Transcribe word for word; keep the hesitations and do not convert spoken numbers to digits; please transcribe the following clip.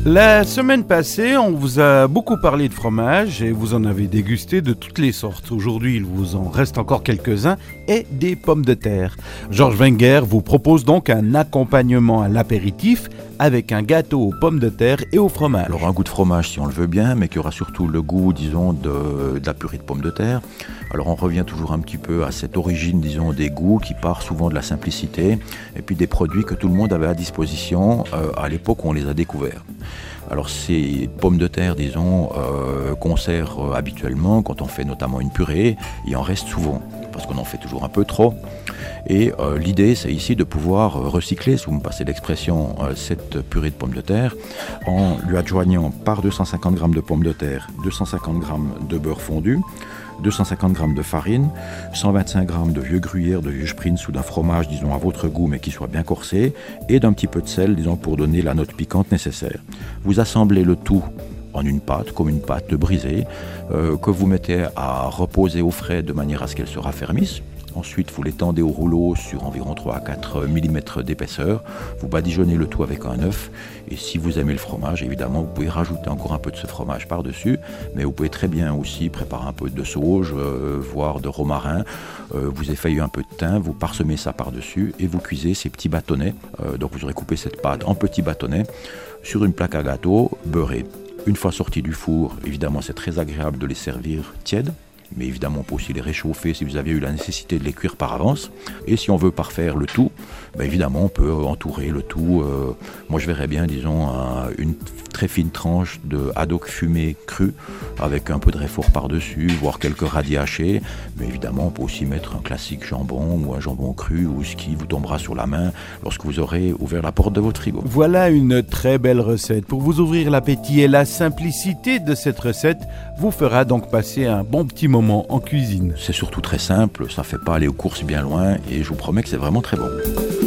La semaine passée, on vous a beaucoup parlé de fromage et vous en avez dégusté de toutes les sortes. Aujourd'hui, il vous en reste encore quelques-uns et des pommes de terre. Georges Wenger vous propose donc un accompagnement à l'apéritif avec un gâteau aux pommes de terre et au fromage. Alors un goût de fromage si on le veut bien, mais qui aura surtout le goût, disons, de, de la purée de pommes de terre. Alors on revient toujours un petit peu à cette origine, disons, des goûts qui part souvent de la simplicité et puis des produits que tout le monde avait à disposition euh, à l'époque où on les a découverts. Alors ces pommes de terre, disons, euh, qu'on sert euh, habituellement quand on fait notamment une purée, il en reste souvent, parce qu'on en fait toujours un peu trop. Et euh, l'idée, c'est ici de pouvoir recycler, si vous me passez l'expression, euh, cette purée de pommes de terre, en lui adjoignant par deux cent cinquante grammes de pommes de terre, deux cent cinquante grammes de beurre fondu, deux cent cinquante grammes de farine, cent vingt-cinq grammes de vieux gruyère, de vieux sprints ou d'un fromage, disons, à votre goût, mais qui soit bien corsé, et d'un petit peu de sel, disons, pour donner la note piquante nécessaire. Vous assemblez le tout en une pâte, comme une pâte brisée, euh, que vous mettez à reposer au frais de manière à ce qu'elle se raffermisse. Ensuite, vous l'étendez au rouleau sur environ trois à quatre millimètres d'épaisseur. Vous badigeonnez le tout avec un œuf. Et si vous aimez le fromage, évidemment, vous pouvez rajouter encore un peu de ce fromage par-dessus. Mais vous pouvez très bien aussi préparer un peu de sauge, euh, voire de romarin. Euh, vous effeuillez un peu de thym, vous parsemez ça par-dessus et vous cuisez ces petits bâtonnets. Euh, donc vous aurez coupé cette pâte en petits bâtonnets sur une plaque à gâteau beurrée. Une fois sortis du four, évidemment, c'est très agréable de les servir tièdes. Mais évidemment, on peut aussi les réchauffer si vous aviez eu la nécessité de les cuire par avance. Et si on veut parfaire le tout, ben évidemment, on peut entourer le tout. Euh, moi, je verrais bien, disons, un, une très fine tranche de haddock fumé cru avec un peu de réfort par-dessus, voire quelques radis hachés. Mais évidemment, on peut aussi mettre un classique jambon ou un jambon cru ou ce qui vous tombera sur la main lorsque vous aurez ouvert la porte de votre frigo. Voilà une très belle recette. Pour vous ouvrir l'appétit, et la simplicité de cette recette vous fera donc passer un bon petit moment en cuisine. C'est surtout très simple, ça ne fait pas aller aux courses bien loin et je vous promets que c'est vraiment très bon.